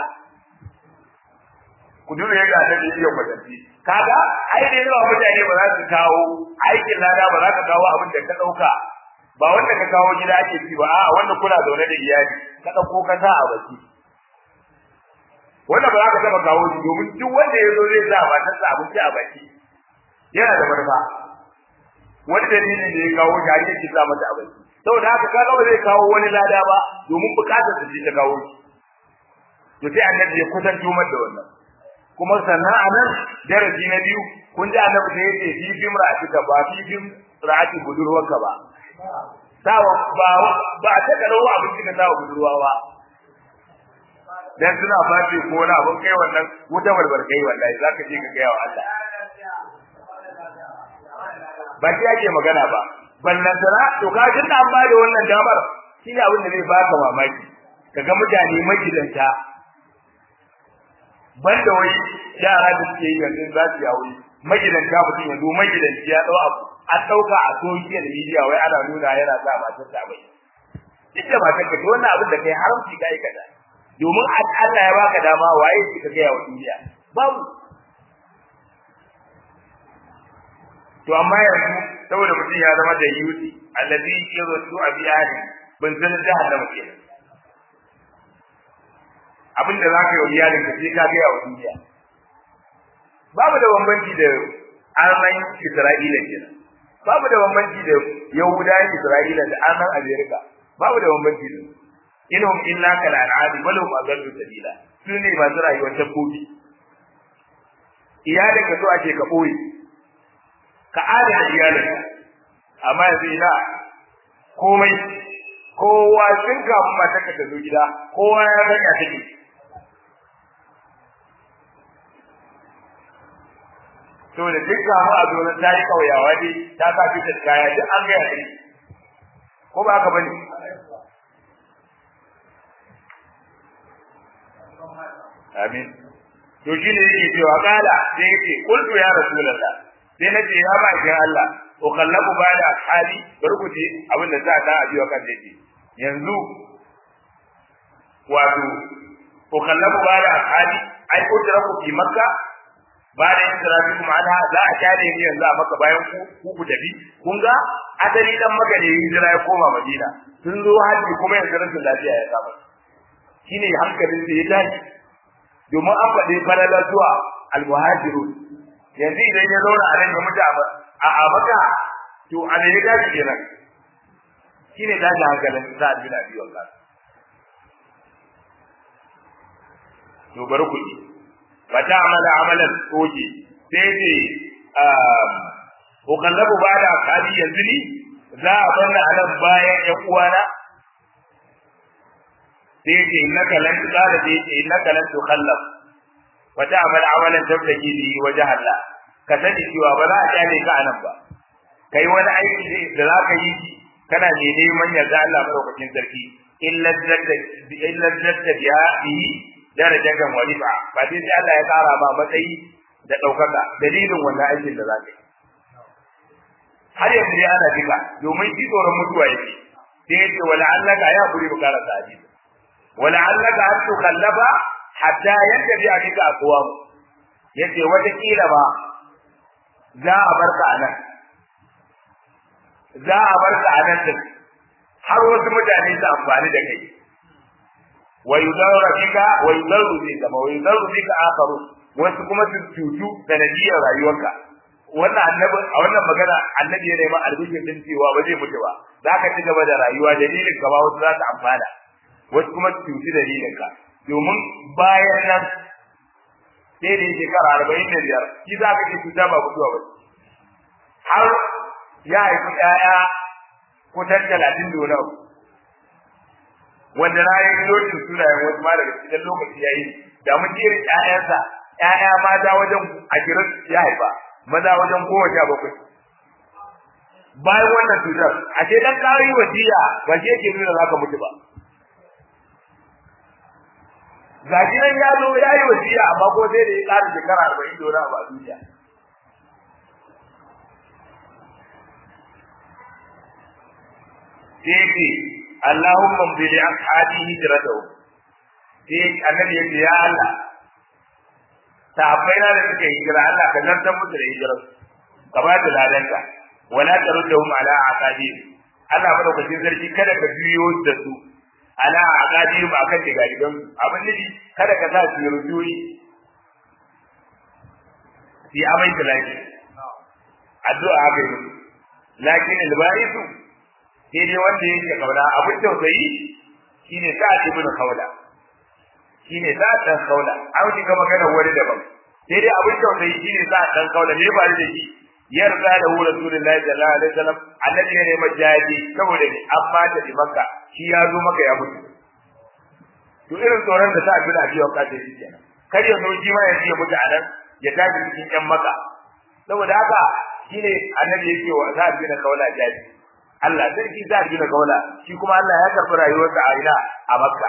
ku dole ga da iya kwatanci kaga ai dai yawa mutane ba za su kawo aikin lada ba za ka kawo abin da ka dauka ba wanda ka kawo gida ake ci ba a'a wanda kuna zaune da iyali ka dauko ka sa a baki wanda ba za ka taba kawo shi domin duk wanda ya zo zai sa matarsa abinci a baki yana da manufa wani dalilin da ya kawo shi har yake sa mata a baki saboda haka kaga ba zai kawo wani lada ba domin bukatar sa ce ta kawo shi to sai annabi ya kusanto mar da wannan kuma sannan anan darasi na biyu kun ji annabi da yake fi bimra'ati ka ba fi bimra'ati budurwarka ba sawa ba ba ta karo abin da sawa budurwa ba dan suna bace ko na abin kai wannan wuta barbar kai wallahi zaka je ka ga wa Allah ba ki yake magana ba ballan tara to ka jin da an ba da wannan damar shine abin da zai baka mamaki kaga mutane magidanta banda wai yara da suke yi yanzu za su yawo magidanta mutum yanzu magidanci ya dau abu an dauka a social media wai ana nuna yana sa matar ta bai ita ba take to wannan abin da kai haramci kai kada domin Allah ya baka dama waye shi ka ga wa duniya babu to amma yanzu saboda mutum ya zama da yuti allazi yuztu abi ahli bin san jahannama kenan abin da zaka yi iyalin ka sai ka ga ya duniya babu da bambanci da arnan Isra'ila kenan babu da bambanci da Yahudawan Isra'ila da arnan America babu da bambanci da inhum illa kal an'ami bal hum adallu sabila sune masu rayuwar dabbobi iyalin ka so ake ka boye ka adana iyalin amma yanzu ina komai kowa sun ga mata ka zo gida kowa ya sanya take to da dukkan mu a dole ta yi kauyawa dai ta sa fita kaya duk an ga yake ko ba ka bane amin to shine yake cewa kala sai yake qultu ya rasulullah sai nace ya ba ki Allah to kallabu bada ashabi barkuti abin da za ta ajiwa kan dake yanzu wato to kallabu bada ashabi ai ko tara ku fi makka bada intirafi kuma alha za a kare ni yanzu a maka bayan ku ku ku tafi kun ga asali dan maka ne hijira ya koma madina sun zo haji kuma yanzu rashin lafiya ya kama shine hankalin da ya tashi domin an faɗi falalar zuwa al-muhajirun yanzu idan ya zauna a nan ya mutu a abaka to a ne ya tashi kenan shine tashi hankalin sa bin abi wallahi to bar ku ji wata amala amalan oke sai ce ko kallabu bada kali yanzu ni za a banna anan bayan ƴan uwana sai ce innaka lan tsara sai ce innaka lan tukhallaf wata amala amalan tablaki bi wajh Allah ka sani cewa ba za a kyale ka anan ba kai wani aiki da za ka yi kana ne neman yarda Allah madaukakin sarki illa zadda illa zadda bi darajar walifa ba sai sai Allah ya tsara ba matsayi da daukaka dalilin wannan aikin da zaka yi har yanzu dai ana dika domin shi tsoron mutuwa yake sai yace wala allaka ya buri bukara sa'idi wala allaka an tukallaba hatta yantabi abika aqwam yace wata kila ba za a barka anan za a barka anan din har wasu mutane su amfani da kai wa yudarru bika wa yudarru bika wa yudarru bika akharu wasu kuma su tutu da nadiyar rayuwarka wannan annabi a wannan magana annabi ya nema albishin din cewa ba zai mutu ba zaka ci gaba da rayuwa dalilin ka ba wasu za su amfana wasu kuma su tutu dalilin ka domin bayan nan sai da shekara arba'in da biyar shi za ka ce cuta ba mutuwa ba har ya haifi ƴaƴa kusan talatin da wani abu wanda na yi lokacin sunayen wasu ma daga cikin lokaci ya yi da mun jere ƴaƴansa ƴaƴa mata wajen ashirin ya haifa maza wajen goma sha bakwai bayan wannan cutar a ce dan ƙari wasiya ba shi yake nuna za ka mutu ba gashi nan ya zo ya yi wasiya amma ko sai da ya ƙara shekara arba'in da wani abu a duniya sai Allahumma bi li ashabi hijratahu sai annabi ya ce ya Allah sahabbai na da suka yi hijira Allah ka zartar musu da hijirar ka ba da ladanka wala taruddahum ala aqabi Allah madaukakin sarki kada ka biyo da su ala aqabi ba kan diga digan abin nufi kada ka sa su rujuyi fi amai da lafiya addu'a haka yi lakin albarisu sai dai wanda yake kauna abin tausayi shine sa'ad ibn khawla shine sa'ad dan khawla an ji gaba kana wani daban sai dai abin tausayi shine sa'ad dan khawla ne ba da shi yarda da hu rasulullahi sallallahu alaihi wasallam annabi ne mai jaji saboda ni amma da makka shi ya zo maka ya mutu to irin tsoron da sa'ad bin abi waqas da shi kenan kar ya zo shi ma ya ji mutu anan ya tafi cikin yan maka saboda haka shine annabi yake wa sa'ad bin khawla jaji Allah sarki sa'ad bin khawla shi kuma Allah ya karbi rayuwarsa a ina a makka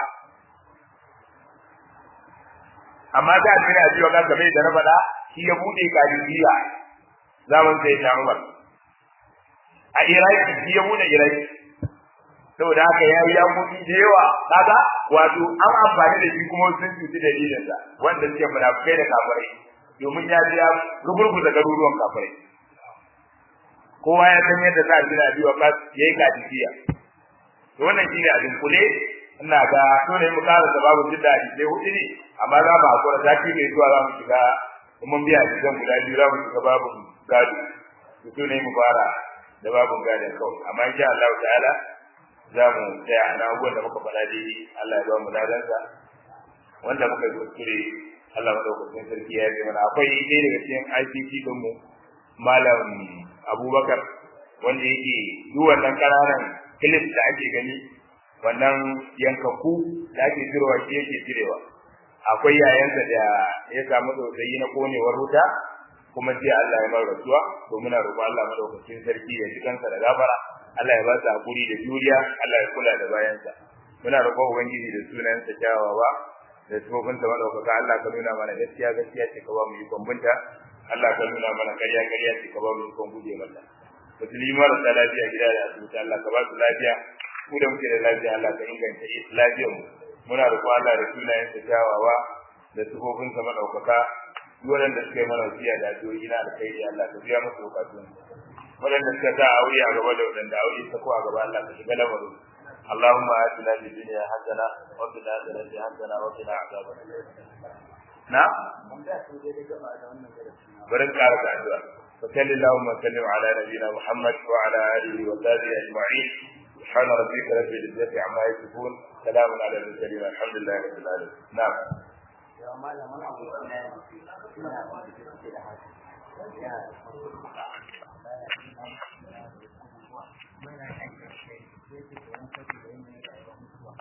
amma da bin abi waqas game da na faɗa shi ya bude kadiriya zaman sai ta Umar a Iraki shi ya bude Iraki saboda haka yayi ya mutu da yawa kaga wato an amfani da shi kuma sun cuci dalilin sa wanda suke munafikai da kafirai domin ya ji rugurgu da garuruwan kafirai kowa ya san yadda za a jira biyu ba yayi kadiriya to wannan shine abin kule ina ga to ne mu ƙara da babu jidda sai hudu ne amma za mu hakura zaki ne zuwa za mu shiga mun biya cikin guda biyu za mu shiga babu gado to ne mu fara da babu gadon kawai amma insha Allah ta'ala za mu tsaya a nan da muka faɗa dai Allah ya ba mu ladansa wanda muka yi kuskure Allah madaukakin sarki ya yi mana akwai ɗaya daga cikin I C C din mu malam Abubakar wanda yake duk wannan ƙananan clip da ake gani wannan yankaku da ake jirowa shi yake jirewa akwai yayansa da ya samu tsautsayi na konewar wuta kuma sai Allah ya mara rasuwa to muna roƙon Allah madaukakin sarki ya ji kansa da gafara Allah ya ba su hakuri da juriya Allah ya kula da bayansa muna roƙon ubangiji da sunansa kyawawa da tsofinsa madaukaka Allah ka nuna mana gaskiya gaskiya ce ka ba mu ikon binta Allah ka nuna mana ƙarya ƙarya ce ka ba mu ikon guje mata musulmi marasa lafiya gida da asibiti Allah ka ba su lafiya ku da muke da lafiya Allah ka inganta lafiyar mu muna roƙon Allah da sunayensa kyawawa da tsofinsa madaukaka waɗanda suka yi mana wasiya da addu'o'i na alkhairi Allah ka biya musu bukatun waɗanda suka sa aure a gaba da waɗanda aure ta ko a gaba Allah ka shiga lamarin Allahumma atina fid dunya hasana wa fil akhirati hasana wa qina adhaban na barin ƙara da addu'a fa sallallahu wa sallim ala nabiyyina Muhammad wa ala alihi wa sahbihi ajma'in subhana rabbika rabbil izzati amma yasifun salamun ala al-mursalin alhamdulillahi rabbil alamin na'am ya malaman abu ne ina da